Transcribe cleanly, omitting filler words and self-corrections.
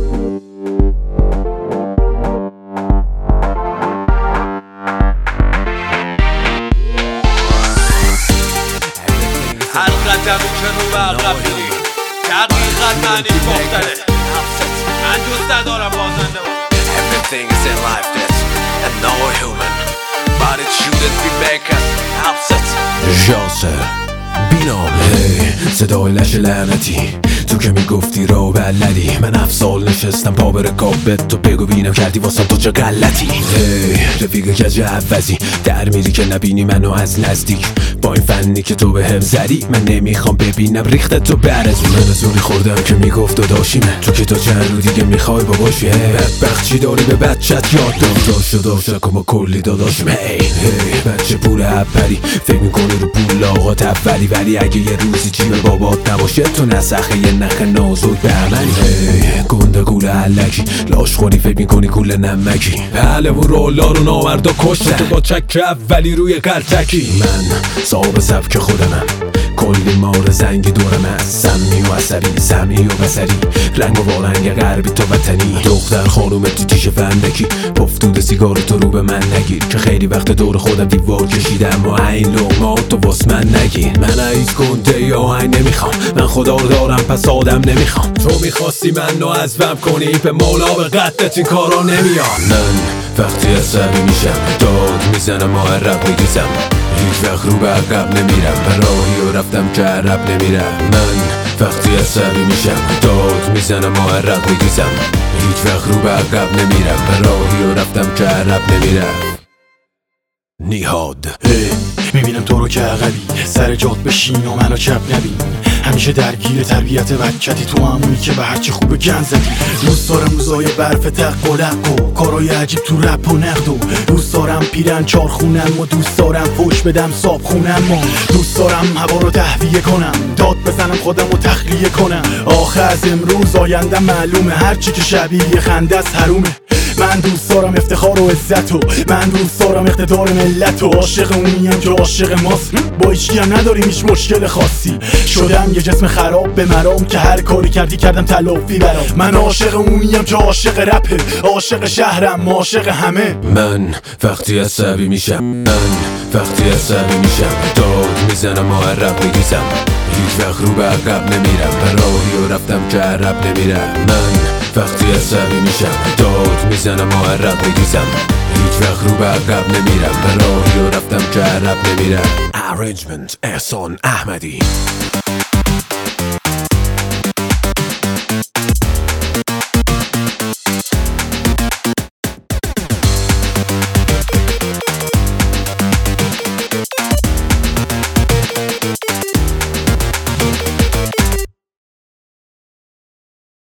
حلقت کنو و عقب میری دقیقا معنیش مختلف من دوست ندارم بازنده باشم. Everything is in life that's and no human but it shouldn't be make us upset. ژاسر بینامه صدای لش لعنتی تو که میگفتی رو بلدی من 7 سال نشستم پا به رکابت تو بگو بینم کردی واسم تو چه غلطی. رفیق کج عوضی در میری که نبینی منو از نزدیک با این فنی که تو به هم زدی من نمیخوام ببینم ریخته تو برزی. من از اونی خوردم که میگفت داداشیمه تو که تا چند رو دیگه میخوای باباشی. بدبخت چی داری به بچت یاد داشت ما کلی داداشیم. بچه پول اولی فکر میکنی رو پول آقات اولی ولی اگه یه روزی جیب بابات نباشه تو نسخه یه نخ نازک بهمنی. گنده گوله علکی لاش خوری فکر میکنی گوله نمکی بله و رولا رو نامردا کشته تو با چک اولی روی قلتکی. من صاحب سبک خودمم کلی مار زنگی دورم هست سمی و عصبی سمی و بسری رنگ و وارنگ غربی تو وطنی دختر خانوم تو تیش فندکی پفتود سیگار تو رو به من نگیر که خیلی وقت دور خودم دیوار کشیدم و این لغمات تو واس من نگیر. من عیز کنده یا این نمیخوام من خدا رو دارم پس آدم نمیخوام تو میخواستی منو عزبم کنی به مولا به قدت این کارا نمیاد. من وقتی عصبی میشم داد میزنم و عرب میریزم هیچ وقت رو به عقب نمیرم به راهی و رفتم که عرب نمیرم. من وقتی عصبی میشم داد میزنم و عرب میریزم هیچ وقت رو به عقب نمیرم به راهی و رفتم که عرب نمیرم. نیهاد میبینم تو رو که عقبی سر جات بشین و منو چپ نبین همیشه درگیر تربیت بچتی تو همونی که به هرچی خوبه گن زدی. دوست دارم روزای برف تق و لق و کارای عجیب تو رپ و نقد و دوست دارم پیرن چار خونم و دوست دارم فوش بدم صاب خونم و دوست دارم هوا رو تهویه کنم داد بزنم خودم رو تخلیه کنم. آخه از امروز آینده معلومه هرچی که شبیه خنده است حرومه. من دوست دارم افتخار و عزت و من دوست دارم اقتدار ملت و عاشق اونیم که عاشق ماست با هیچکی هم نداریم هیچ مشکل خاصی. شدم یه جسم خراب به مرام که هر کاری کردی کردم تلافی برام. من عاشق اونیم که عاشق رپه عاشق شهرم عاشق همه. من وقتی عصبی میشم داد میزنم و عرب میریزم هیچ وقت رو به عقب نمیرم به راهی و رفتم که عرب نمیرم. من وقتی عصبی میشم داد میزنم و عرب میریزم هیچ وقت رو به عقب نمیرم به راهی و رفتم که عرب نمیرم. Arrangement احسان احمدی.